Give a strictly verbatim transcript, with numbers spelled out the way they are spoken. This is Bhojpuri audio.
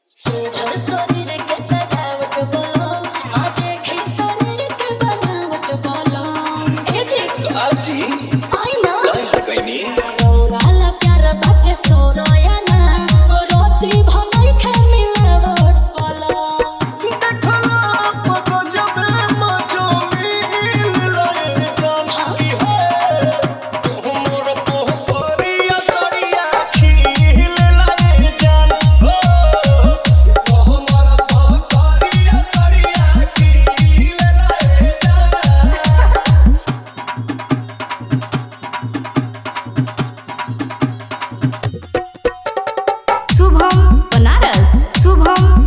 सुघर शरीर के सजावट बोलो, आ देखी शरीर के बनावट बोलो। ए जी आजी आई ना कहीं कहीं रौराला प्यार बाके सोरोया ना, रोती भनई के मिलावट बोलो। देखला पको जब मजो मिल लगे जानती है मोर को परिया सड़िया खिल लगे जान हो मोर को परिया सड़िया खिल लगे जान। शुभम बनारस शुभम